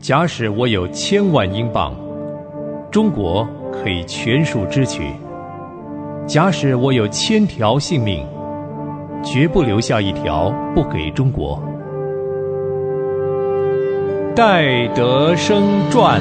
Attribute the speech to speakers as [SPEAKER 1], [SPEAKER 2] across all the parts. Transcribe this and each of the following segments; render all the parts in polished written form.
[SPEAKER 1] 假使我有1000万英镑，中国可以全数支取；假使我有1000条性命，绝不留下一条不给中国。戴德生传。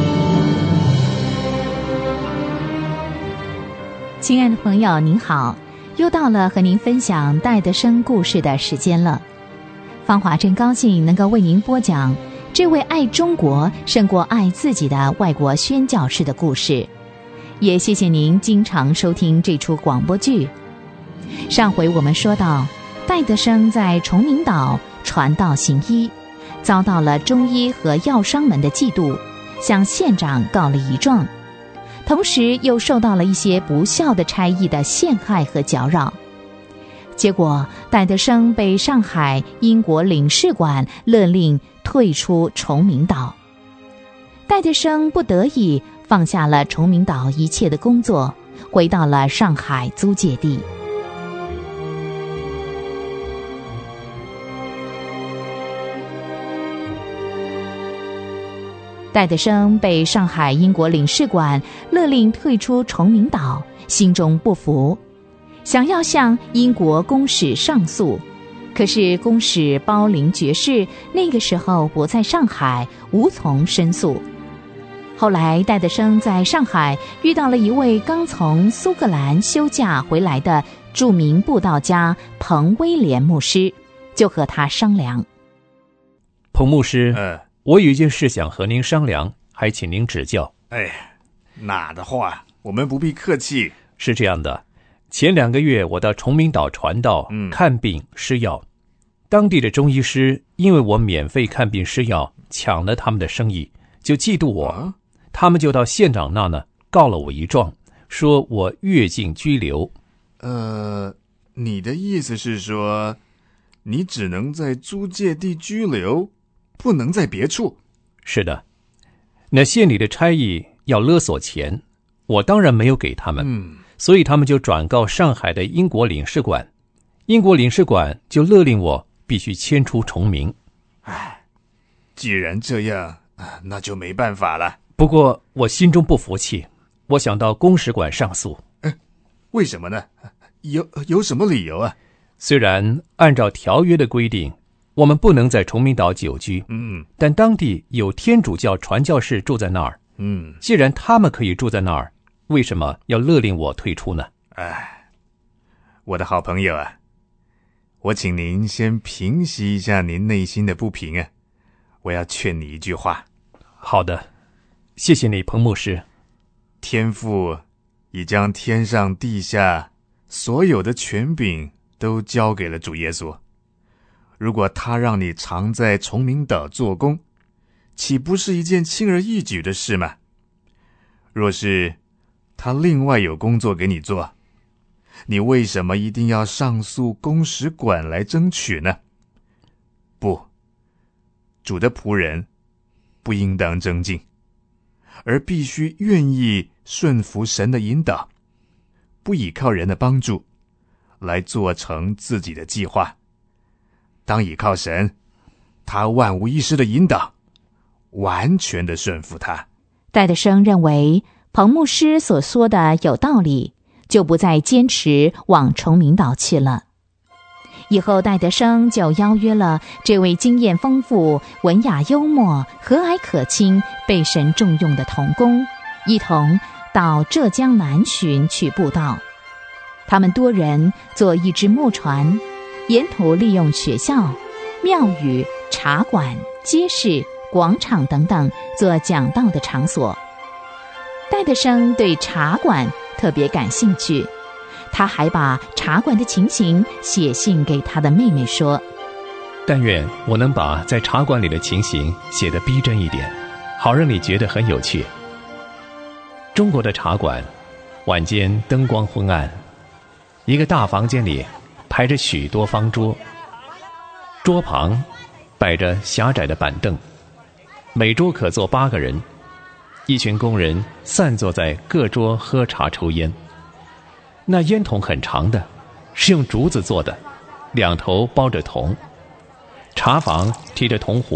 [SPEAKER 2] 亲爱的朋友您好，又到了和您分享戴德生故事的时间了。芳华真高兴能够为您播讲这位爱中国胜过爱自己的外国宣教士的故事，也谢谢您经常收听这出广播剧。上回我们说到，戴德生在崇明岛传道行医，遭到了中医和药商们的嫉妒，向县长告了一状，同时又受到了一些不孝的差役的陷害和搅扰。结果戴德生被上海英国领事馆勒令退出崇明岛。戴德生不得已放下了崇明岛一切的工作，回到了上海租界地。戴德生被上海英国领事馆勒令退出崇明岛，心中不服，想要向英国公使上诉，可是公使包林爵士那个时候不在上海，无从申诉。后来戴德生在上海遇到了一位刚从苏格兰休假回来的著名布道家彭威廉牧师，就和他商量。
[SPEAKER 1] 彭牧师，我有一件事想和您商量，还请您指教。
[SPEAKER 3] 哪的话，我们不必客气。
[SPEAKER 1] 是这样的，前2个月我到崇明岛传道，看病施药，当地的中医师因为我免费看病施药，抢了他们的生意，就嫉妒我，他们就到县长那呢告了我一状，说我越境拘留。
[SPEAKER 3] 你的意思是说，你只能在租界地拘留，不能在别处？
[SPEAKER 1] 是的，那县里的差役要勒索钱，我当然没有给他们，所以他们就转告上海的英国领事馆，英国领事馆就勒令我必须迁出崇明。
[SPEAKER 3] 既然这样，那就没办法了。
[SPEAKER 1] 不过我心中不服气，我想到公使馆上诉。
[SPEAKER 3] 为什么呢？有什么理由啊？
[SPEAKER 1] 虽然按照条约的规定，我们不能在崇明岛久居，但当地有天主教传教士住在那儿，既然他们可以住在那儿，为什么要勒令我退出呢？
[SPEAKER 3] 我的好朋友啊，我请您先平息一下您内心的不平啊，我要劝你一句话。
[SPEAKER 1] 好的，谢谢你，彭牧师。
[SPEAKER 3] 天父已将天上地下所有的权柄都交给了主耶稣，如果他让你常在崇明岛做工，岂不是一件轻而易举的事吗？若是他另外有工作给你做，你为什么一定要上诉公使馆来争取呢？不，主的仆人不应当争竞，而必须愿意顺服神的引导，不依靠人的帮助来做成自己的计划。当倚靠神，他万无一失的引导，完全的顺服他。
[SPEAKER 2] 戴德生认为彭牧师所说的有道理，就不再坚持往崇明岛去了。以后戴德生就邀约了这位经验丰富、文雅幽默、和蔼可亲、被神重用的同工，一同到浙江南浔去布道。他们多人坐一只木船，沿途利用学校、庙宇、茶馆、街市、广场等等做讲道的场所。戴德生对茶馆特别感兴趣，他还把茶馆的情形写信给他的妹妹说：
[SPEAKER 1] 但愿我能把在茶馆里的情形写得逼真一点，好让你觉得很有趣。中国的茶馆晚间灯光昏暗，一个大房间里排着许多方桌，桌旁摆着狭窄的板凳，每桌可坐8个人，一群工人散坐在各桌喝茶抽烟。那烟筒很长的，是用竹子做的，2头包着铜。茶房提着铜壶，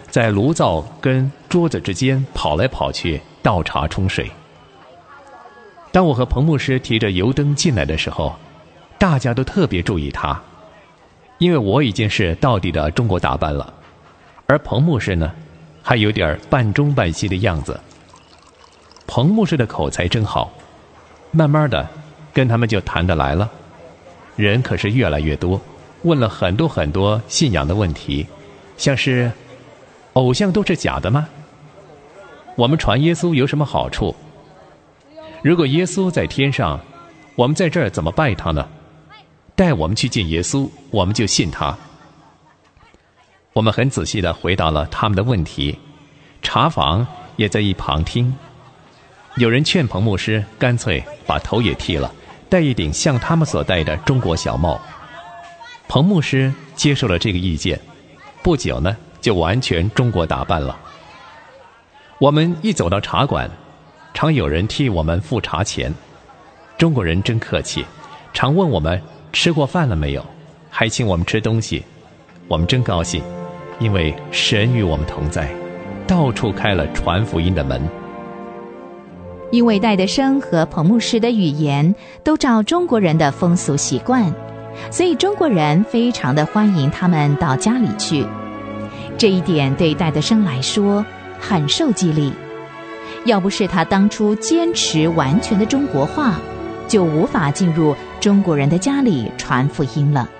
[SPEAKER 1] 在炉灶跟桌子之间跑来跑去，倒茶冲水。当我和彭牧师提着油灯进来的时候，大家都特别注意他，因为我已经是道地的中国打扮了，而彭牧师呢，还有点半中半西的样子。彭牧师的口才真好，慢慢的跟他们就谈得来了。人可是越来越多，问了很多很多信仰的问题，像是偶像都是假的吗？我们传耶稣有什么好处？如果耶稣在天上，我们在这儿怎么拜他呢？带我们去见耶稣，我们就信他。我们很仔细地回答了他们的问题，茶房也在一旁听。有人劝彭牧师干脆把头也剃了，戴一顶像他们所戴的中国小帽。彭牧师接受了这个意见，不久呢就完全中国打扮了。我们一走到茶馆，常有人替我们付茶钱。中国人真客气，常问我们吃过饭了没有，还请我们吃东西。我们真高兴，因为神与我们同在，到处开了传福音的门。
[SPEAKER 2] 因为戴德生和彭牧师的语言都照中国人的风俗习惯，所以中国人非常的欢迎他们到家里去。这一点对戴德生来说很受激励。要不是他当初坚持完全的中国话，就无法进入中国人的家里传福音了。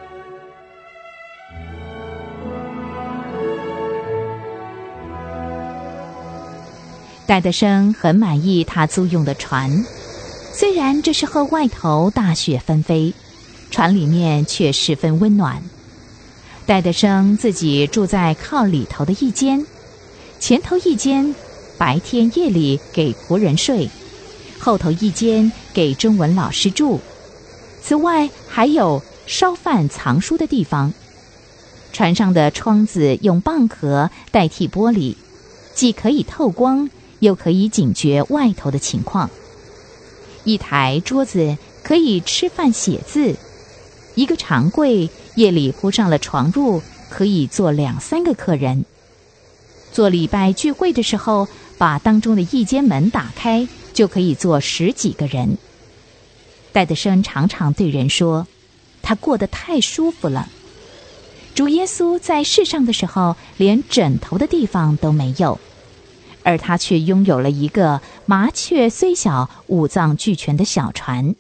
[SPEAKER 2] 戴德生很满意他租用的船，虽然这时候外头大雪纷飞，船里面却十分温暖。戴德生自己住在靠里头的一间，前头一间白天夜里给仆人睡，后头一间给中文老师住，此外还有烧饭藏书的地方。船上的窗子用蚌壳代替玻璃，既可以透光，又可以警觉外头的情况。一台桌子可以吃饭写字，一个长柜夜里铺上了床褥，可以坐2-3个客人。做礼拜聚会的时候，把当中的一间门打开，就可以坐10几个人。戴德生常常对人说，他过得太舒服了。主耶稣在世上的时候，连枕头的地方都没有，而他却拥有了一个麻雀虽小五脏俱全的小船。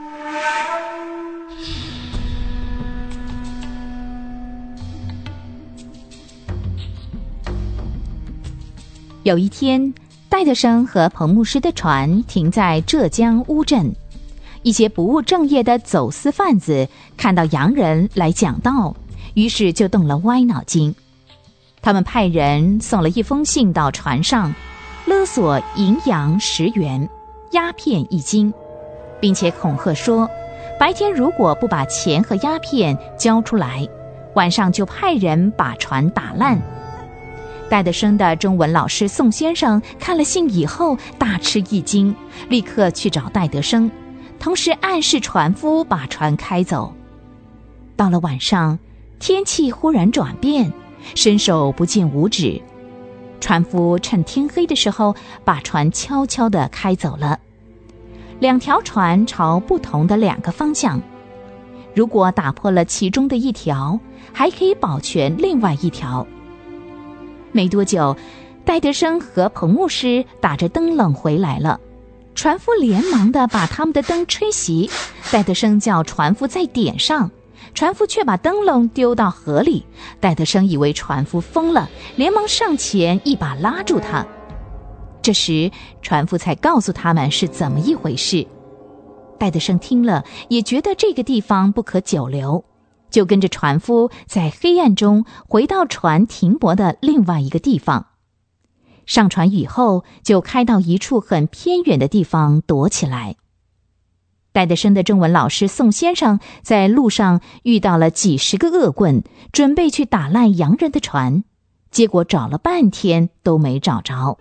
[SPEAKER 2] 有一天，戴德生和彭牧师的船停在浙江乌镇，一些不务正业的走私贩子看到洋人来讲道，于是就动了歪脑筋。他们派人送了一封信到船上，勒索银洋10元，鸦片1斤，并且恐吓说，白天如果不把钱和鸦片交出来，晚上就派人把船打烂。戴德生的中文老师宋先生看了信以后大吃一惊，立刻去找戴德生，同时暗示船夫把船开走。到了晚上，天气忽然转变，伸手不见五指，船夫趁天黑的时候把船悄悄地开走了。2条船朝不同的2个方向，如果打破了其中的一条，还可以保全另外一条。没多久，戴德生和彭牧师打着灯笼回来了，船夫连忙地把他们的灯吹熄，戴德生叫船夫再点上，船夫却把灯笼丢到河里。戴德生以为船夫疯了，连忙上前一把拉住他。这时船夫才告诉他们是怎么一回事。戴德生听了也觉得这个地方不可久留，就跟着船夫在黑暗中回到船停泊的另外一个地方。上船以后，就开到一处很偏远的地方躲起来。戴德生的中文老师宋先生在路上遇到了几10个恶棍，准备去打烂洋人的船，结果找了半天都没找着。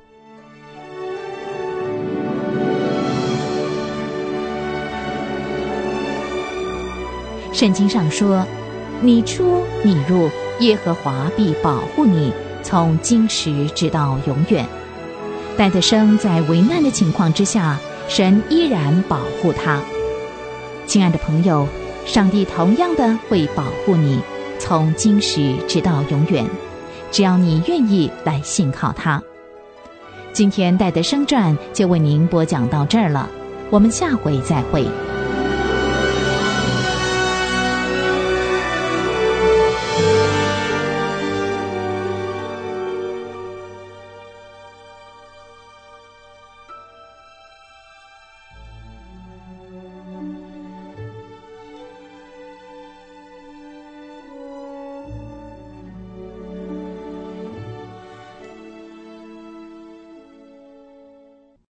[SPEAKER 2] 圣经上说，你出你入，耶和华必保护你，从从今时直到永远。戴德生在危难的情况之下，神依然保护他。亲爱的朋友，上帝同样的会保护你，从今时直到永远，只要你愿意来信靠他。今天戴德生传就为您播讲到这儿了，我们下回再会。